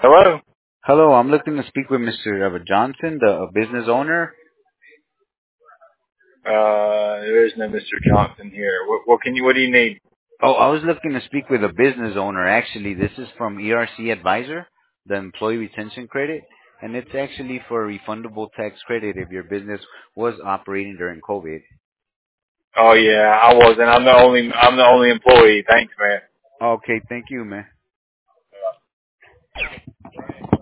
Hello? Hello, I'm looking to speak with Mr. Johnson, the business owner. There is no Mr. Johnson here. What do you need? Oh, I was looking to speak with a business owner. Actually, this is from ERC Advisor, the Employee Retention Credit, and it's actually for a refundable tax credit if your business was operating during COVID. Oh yeah, I wasn't. I'm the only employee. Thanks, man. Okay, thank you, man.